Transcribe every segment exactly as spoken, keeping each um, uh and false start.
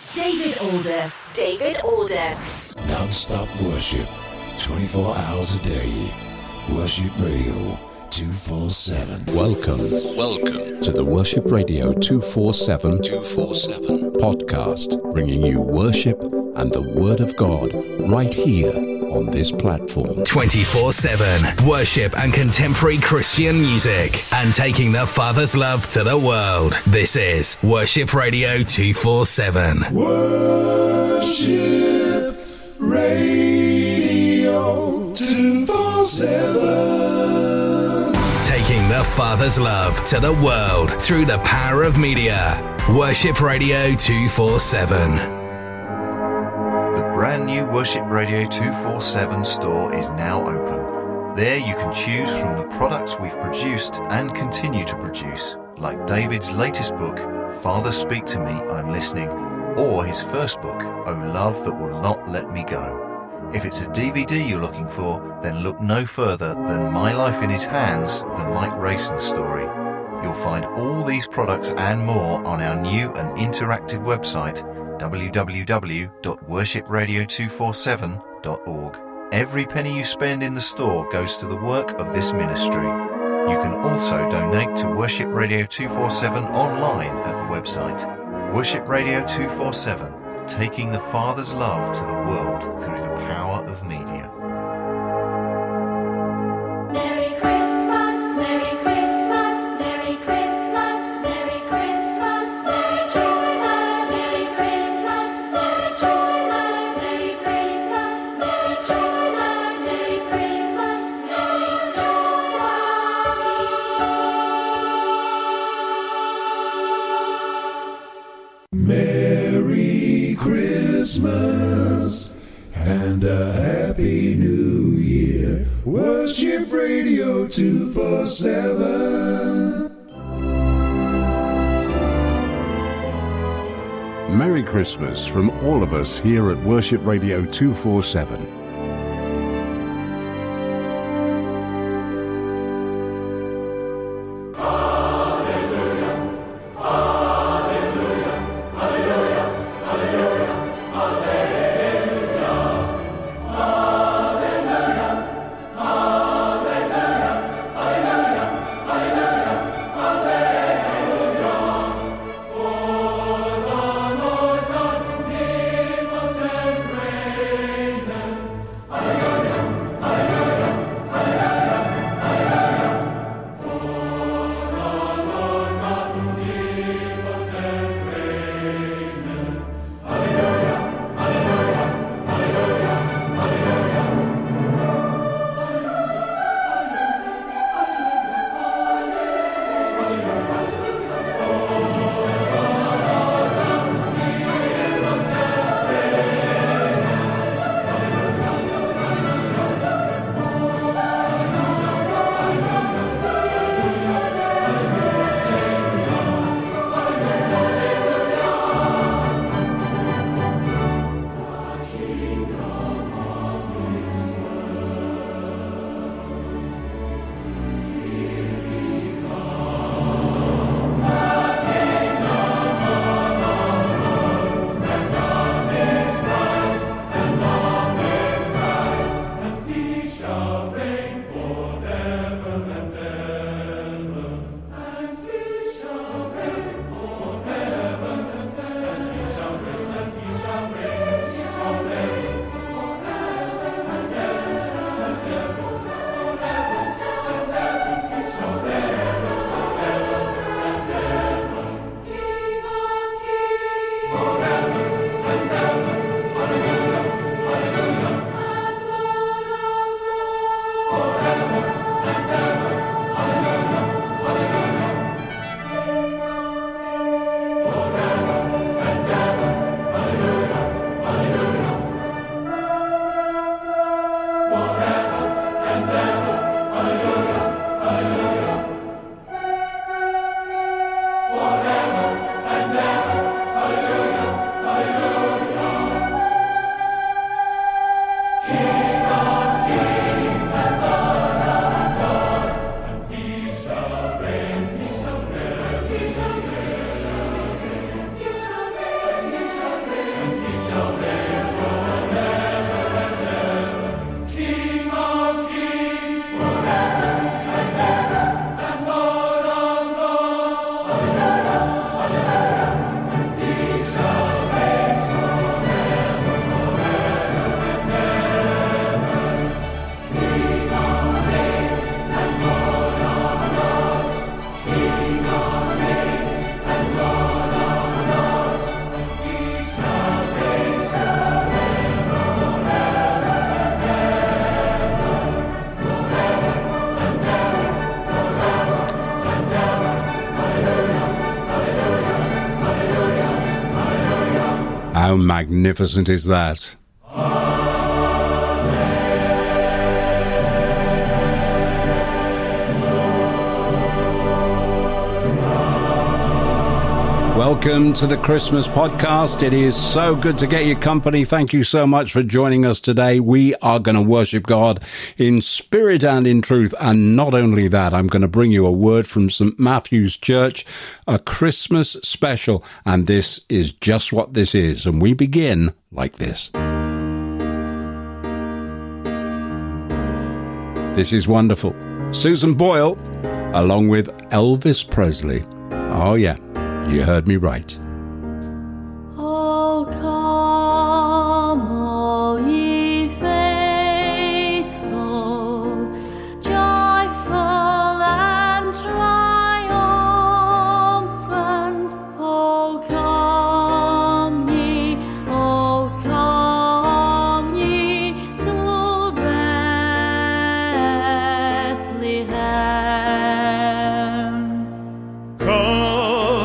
David Aldous. David Aldous. Non-stop worship, twenty-four hours a day. Worship Radio two forty-seven. Welcome, welcome to the Worship Radio two forty-seven two forty-seven podcast, bringing you worship and the Word of God right here on this platform. twenty-four seven worship and contemporary Christian music, and taking the Father's love to the world. This is Worship Radio two forty-seven. Worship Radio two forty-seven. Taking the Father's love to the world through the power of media. Worship Radio two forty-seven. The brand new Worship Radio two forty-seven store is now open. There you can choose from the products we've produced and continue to produce, like David's latest book, Father Speak to Me, I'm Listening, or his first book, Oh Love That Will Not Let Me Go. If it's a D V D you're looking for, then look no further than My Life in His Hands, the Mike Rayson story. You'll find all these products and more on our new and interactive website, w w w dot worship radio two forty-seven dot org. Every penny you spend in the store goes to the work of this ministry. You can also donate to Worship Radio two forty-seven online at the website. Worship Radio two forty-seven, taking the Father's love to the world through the power of media. Merry Christmas, Merry Christmas, Merry Christmas, Merry Christmas, Merry Christmas, Merry Christmas, Merry Christmas, Merry Christmas, Merry Christmas, Merry Christmas, Merry Christmas and a Happy New Year. Worship Radio two forty-seven. Merry Christmas from all of us here at Worship Radio two forty-seven. How magnificent is that? Welcome to the Christmas podcast. It is so good to get your company. Thank you so much for joining us today. We are going to worship God in spirit and in truth. And not only that, I'm going to bring you a word from Saint Matthew's Church, a Christmas special. And this is just what this is. And we begin like this. This is wonderful. Susan Boyle, along with Elvis Presley. Oh, yeah. You heard me right. Oh, come, all ye faithful, joyful and triumphant. Oh, come ye, oh, come ye to Bethlehem. Come.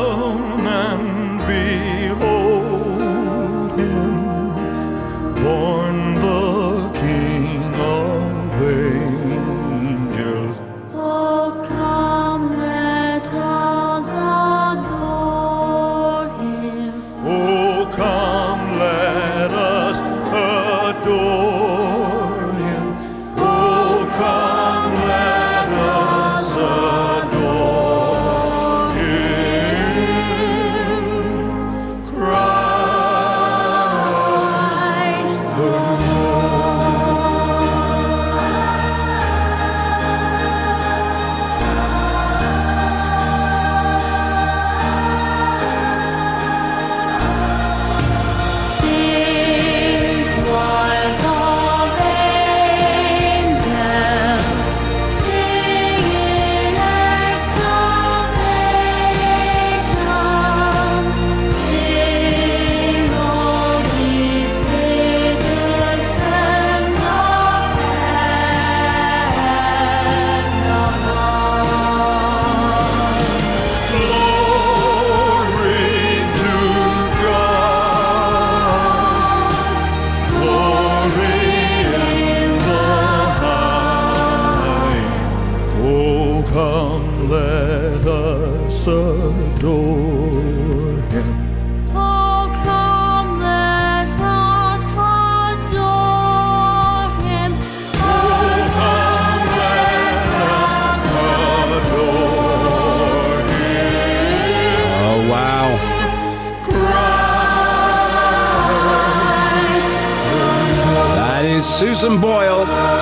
Susan Boyle,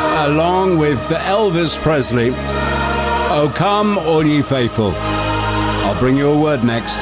along with Elvis Presley. Oh, come, all ye faithful. I'll bring you a word next.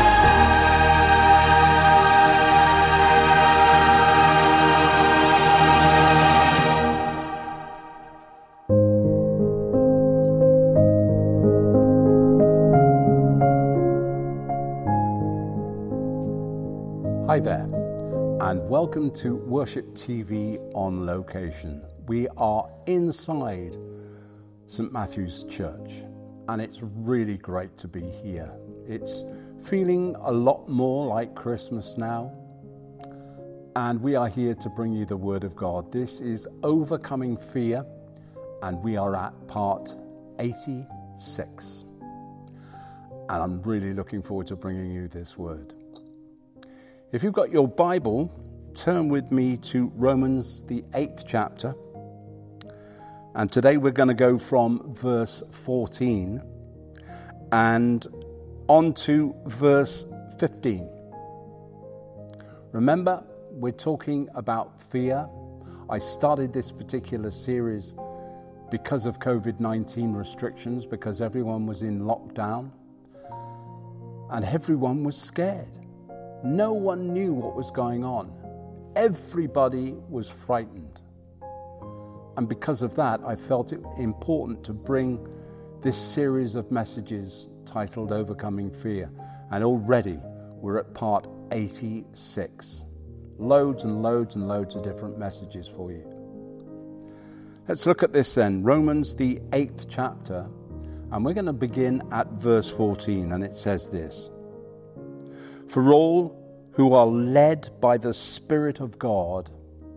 Hi there, and welcome to Worship T V on location. We are inside Saint Matthew's Church, and it's really great to be here. It's feeling a lot more like Christmas now, and we are here to bring you the Word of God. This is Overcoming Fear, and we are at part eighty-six. And I'm really looking forward to bringing you this word. If you've got your Bible, turn with me to Romans, the eighth chapter. And today we're going to go from verse fourteen and on to verse fifteen. Remember, we're talking about fear. I started this particular series because of covid nineteen restrictions, because everyone was in lockdown and everyone was scared. No one knew what was going on. Everybody was frightened. And because of that, I felt it important to bring this series of messages titled Overcoming Fear. And already we're at part eighty-six. Loads and loads and loads of different messages for you. Let's look at this then. Romans, the eighth chapter. And we're going to begin at verse fourteen. And it says this: For all who are led by the Spirit of God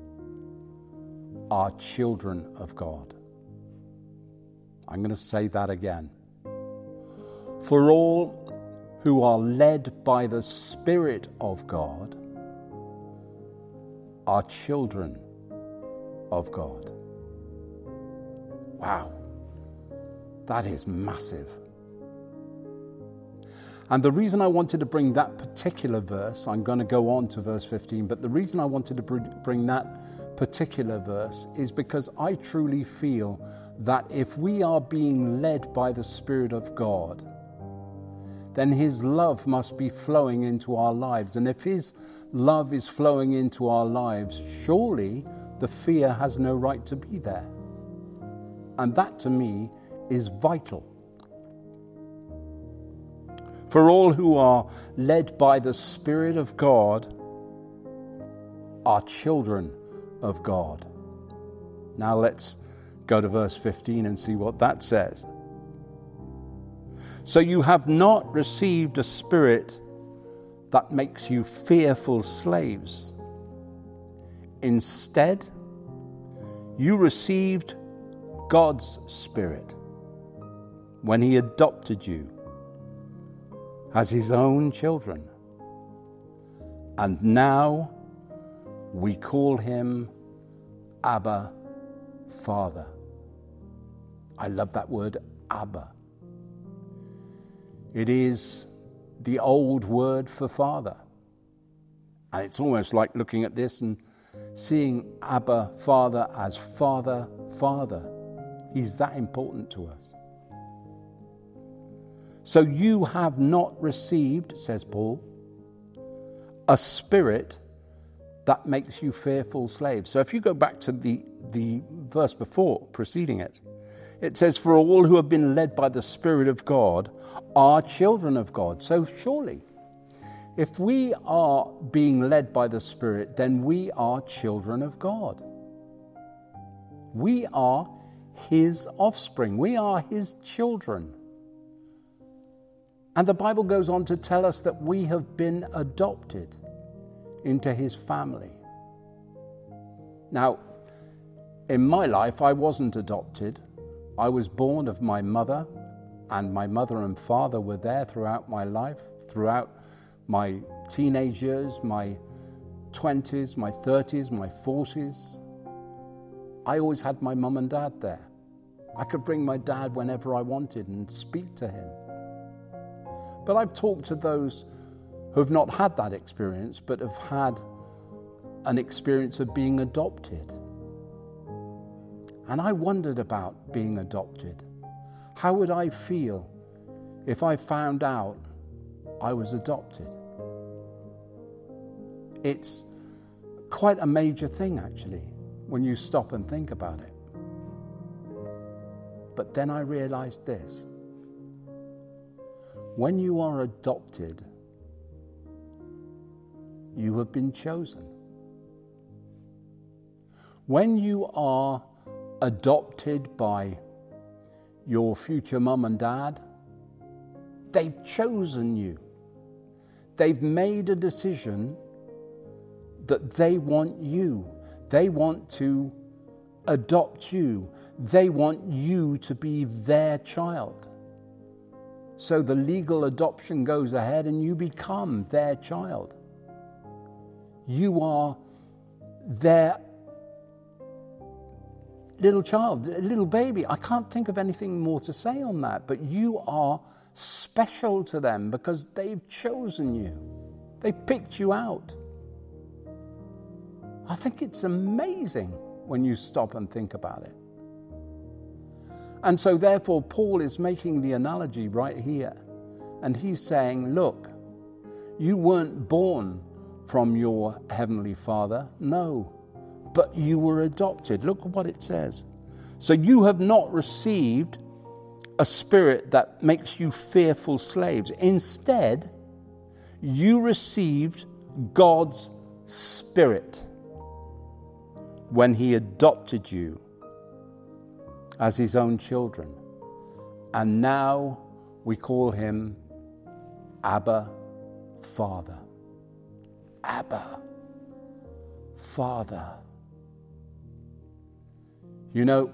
are children of God. I'm going to say that again. For all who are led by the Spirit of God are children of God. Wow, that is massive. And the reason I wanted to bring that particular verse, I'm going to go on to verse fifteen, but the reason I wanted to bring that particular verse is because I truly feel that if we are being led by the Spirit of God, then His love must be flowing into our lives. And if His love is flowing into our lives, surely the fear has no right to be there. And that to me is vital. For all who are led by the Spirit of God are children of God. Now let's go to verse fifteen and see what that says. So you have not received a spirit that makes you fearful slaves. Instead, you received God's Spirit when He adopted you as His own children. And now we call Him Abba, Father. I love that word, Abba. It is the old word for father. And it's almost like looking at this and seeing Abba, Father, as Father, Father. He's that important to us. So you have not received, says Paul, a spirit that makes you fearful slaves. So if you go back to the, the verse before, preceding it, it says, for all who have been led by the Spirit of God are children of God. So surely, if we are being led by the Spirit, then we are children of God. We are His offspring. We are His children. And the Bible goes on to tell us that we have been adopted into His family. Now, in my life, I wasn't adopted. I was born of my mother, and my mother and father were there throughout my life, throughout my teenage years, my twenties, my thirties, my forties. I always had my mum and dad there. I could bring my dad whenever I wanted and speak to him. But I've talked to those who have not had that experience, but have had an experience of being adopted. And I wondered about being adopted. How would I feel if I found out I was adopted? It's quite a major thing, actually, when you stop and think about it. But then I realized this. When you are adopted, you have been chosen. When you are adopted by your future mum and dad, they've chosen you. They've made a decision that they want you. They want to adopt you. They want you to be their child. So the legal adoption goes ahead and you become their child. You are their little child, a little baby. I can't think of anything more to say on that, but you are special to them because they've chosen you. They've picked you out. I think it's amazing when you stop and think about it. And so therefore, Paul is making the analogy right here. And he's saying, look, you weren't born from your heavenly Father. No. But you were adopted. Look at what it says. So you have not received a spirit that makes you fearful slaves. Instead, you received God's Spirit when He adopted you as His own children. And now we call Him Abba, Father. Abba, Father. You know,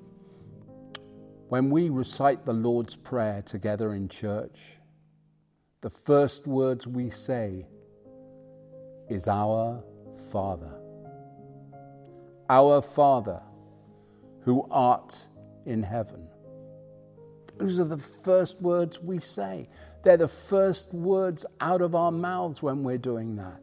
when we recite the Lord's Prayer together in church, the first words we say is our Father. Our Father, who art in heaven. Those are the first words we say. They're the first words out of our mouths when we're doing that.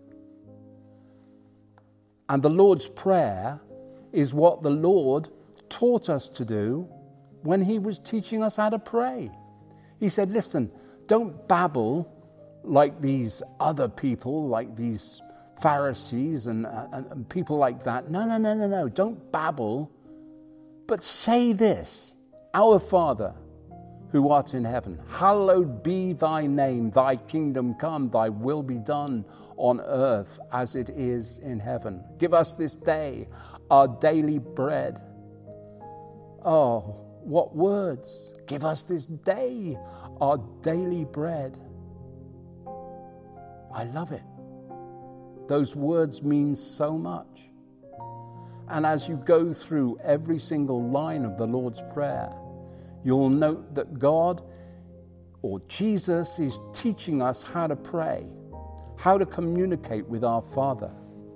And the Lord's Prayer is what the Lord taught us to do when he was teaching us how to pray. He said, listen, don't babble like these other people, like these Pharisees and, and, and people like that. No, no, no, no, no. Don't babble, but say this: Our Father, who art in heaven, hallowed be thy name, thy kingdom come, thy will be done on earth as it is in heaven. Give us this day our daily bread. Oh, what words. Give us this day our daily bread. I love it. Those words mean so much. And as you go through every single line of the Lord's Prayer, you'll note that God or Jesus is teaching us how to pray, how to communicate with our Father.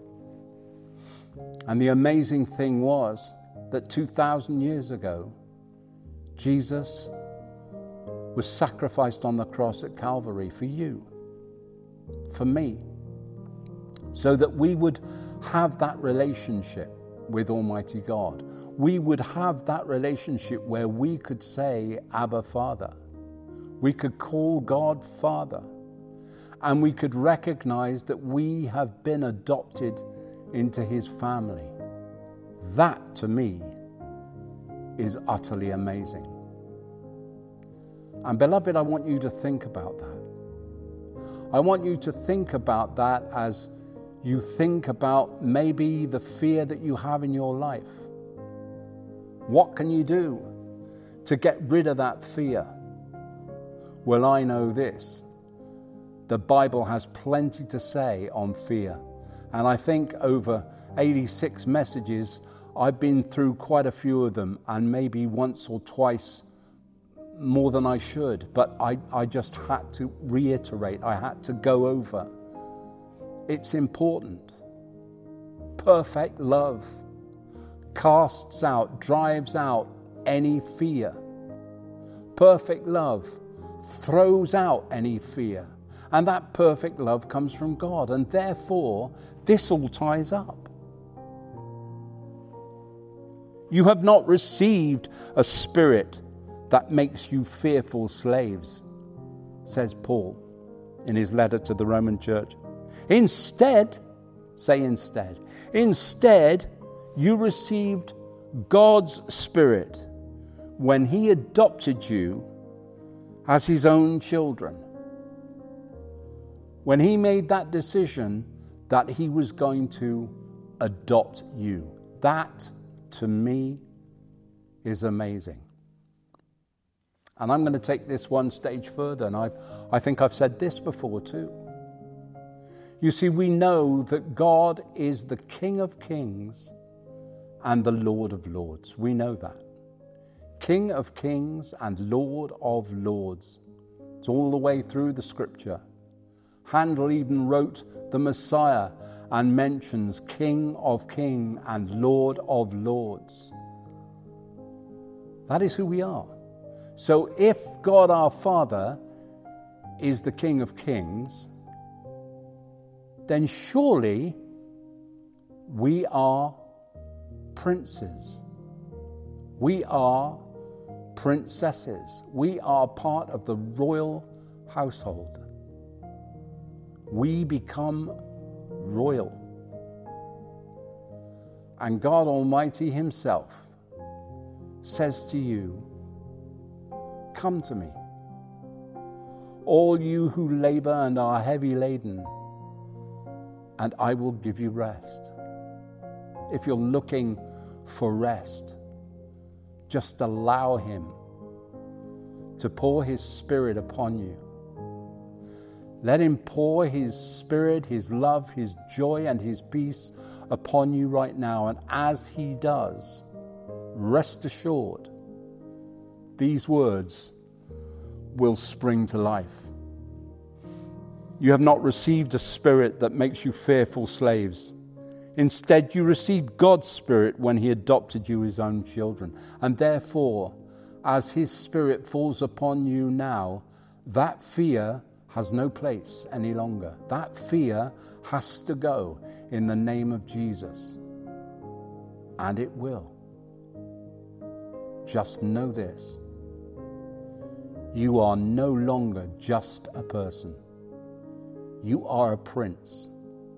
And the amazing thing was that two thousand years ago, Jesus was sacrificed on the cross at Calvary for you, for me, so that we would have that relationship with Almighty God. We would have that relationship where we could say, Abba, Father. We could call God Father. And we could recognize that we have been adopted into his family. That, to me, is utterly amazing. And beloved, I want you to think about that. I want you to think about that as you think about maybe the fear that you have in your life. What can you do to get rid of that fear? Well, I know this. The Bible has plenty to say on fear. And I think over eighty-six messages, I've been through quite a few of them, and maybe once or twice more than I should. But I, I just had to reiterate. I had to go over. It's important. Perfect love casts out, drives out any fear. Perfect love throws out any fear. And that perfect love comes from God. And therefore, this all ties up. You have not received a spirit that makes you fearful slaves, says Paul in his letter to the Roman church. Instead, say instead, instead, you received God's Spirit when he adopted you as his own children. When he made that decision that he was going to adopt you. That, to me, is amazing. And I'm going to take this one stage further, and I, I think I've said this before too. You see, we know that God is the King of Kings and the Lord of Lords. We know that. King of Kings and Lord of Lords. It's all the way through the Scripture. Handel even wrote the Messiah and mentions King of Kings and Lord of Lords. That is who we are. So if God our Father is the King of Kings, then surely we are princes. We are princesses. We are part of the royal household. We become royal. And God Almighty himself says to you, come to me, all you who labor and are heavy laden, and I will give you rest. If you're looking for rest, just allow him to pour his Spirit upon you. Let him pour his spirit, his love, his joy, and his peace upon you right now. And as he does, rest assured, these words will spring to life. You have not received a spirit that makes you fearful slaves. Instead, you received God's Spirit when he adopted you his own children. And therefore, as his Spirit falls upon you now, that fear has no place any longer. That fear has to go in the name of Jesus. And it will. Just know this. You are no longer just a person. You are a prince.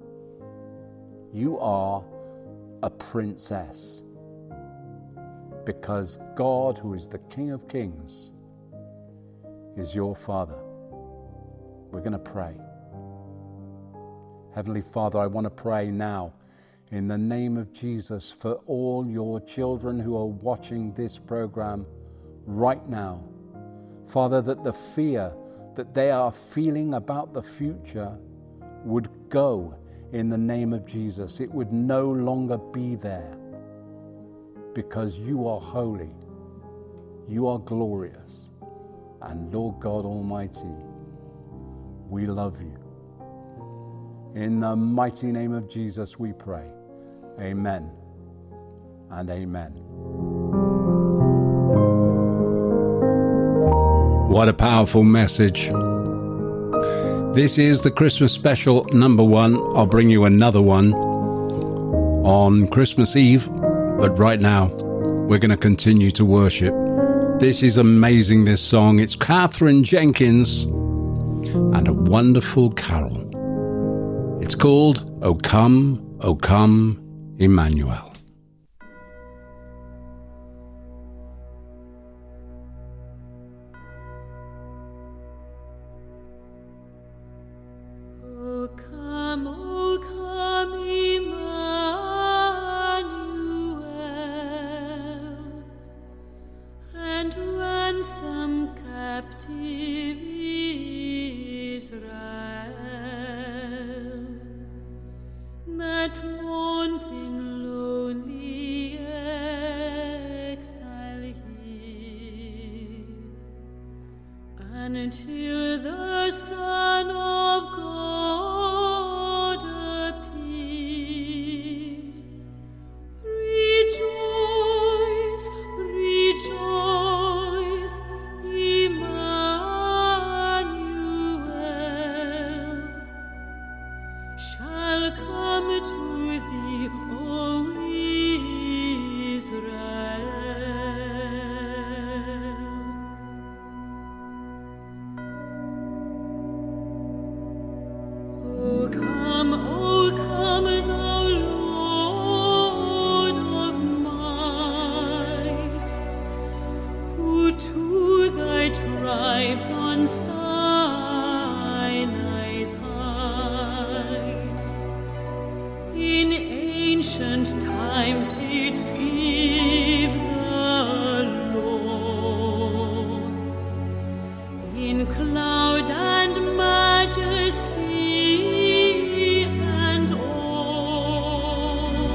You are a princess. Because God, who is the King of Kings, is your Father. We're going to pray. Heavenly Father, I want to pray now in the name of Jesus for all your children who are watching this program right now. Father, that the fear that they are feeling about the future would go in the name of Jesus. It would no longer be there, because you are holy, you are glorious, and Lord God Almighty, we love you. In the mighty name of Jesus we pray. Amen and amen. What a powerful message. This is the Christmas special number one. I'll bring you another one on Christmas Eve, but right now we're going to continue to worship. This is amazing, this song. It's Katherine Jenkins and a wonderful carol. It's called O Come, O Come, Emmanuel. O come, O come, Emmanuel, and ransom captive Israel, that mourns in lonely exile here, until the Son of God appear. Rejoice, rejoice, Emmanuel shall come to thee, O Israel. O come, O come, thou Lord of might, who to thy tribes on Sinai's height in ancient times didst give the law in cloud and majesty and awe.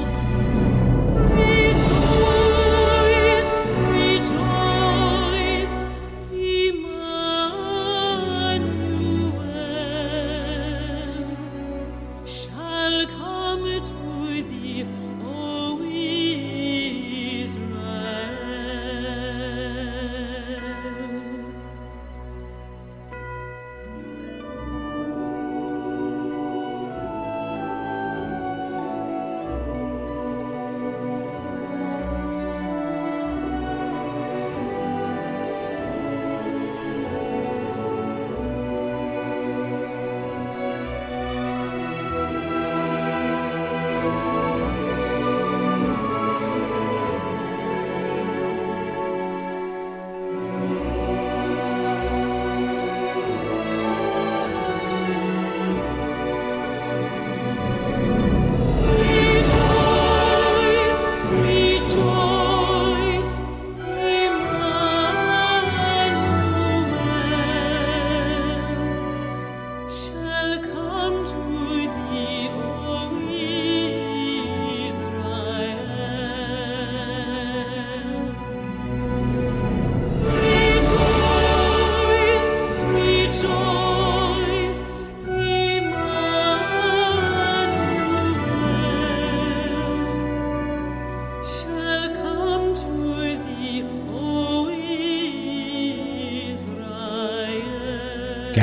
Rejoice, rejoice, Emmanuel shall come to thee, O Israel.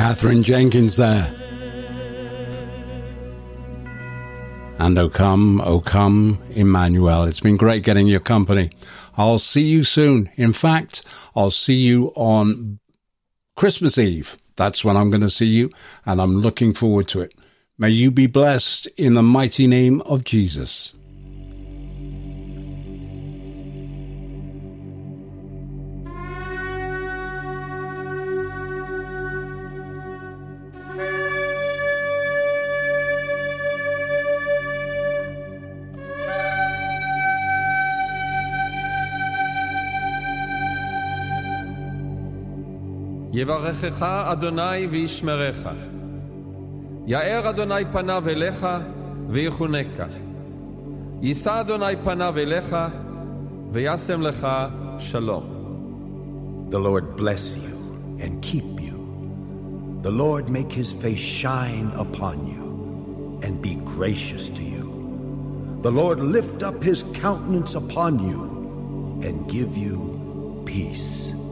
Catherine Jenkins there. And O come, O come, Emmanuel. It's been great getting your company. I'll see you soon. In fact, I'll see you on Christmas Eve. That's when I'm going to see you, and I'm looking forward to it. May you be blessed in the mighty name of Jesus. יברכך אדוני וישמרך. יאר אדוני פניו אליך ויחונקה. יישא אדוני פניו אליך וישם לך שלום. The Lord bless you and keep you. The Lord make his face shine upon you and be gracious to you. The Lord lift up his countenance upon you and give you peace.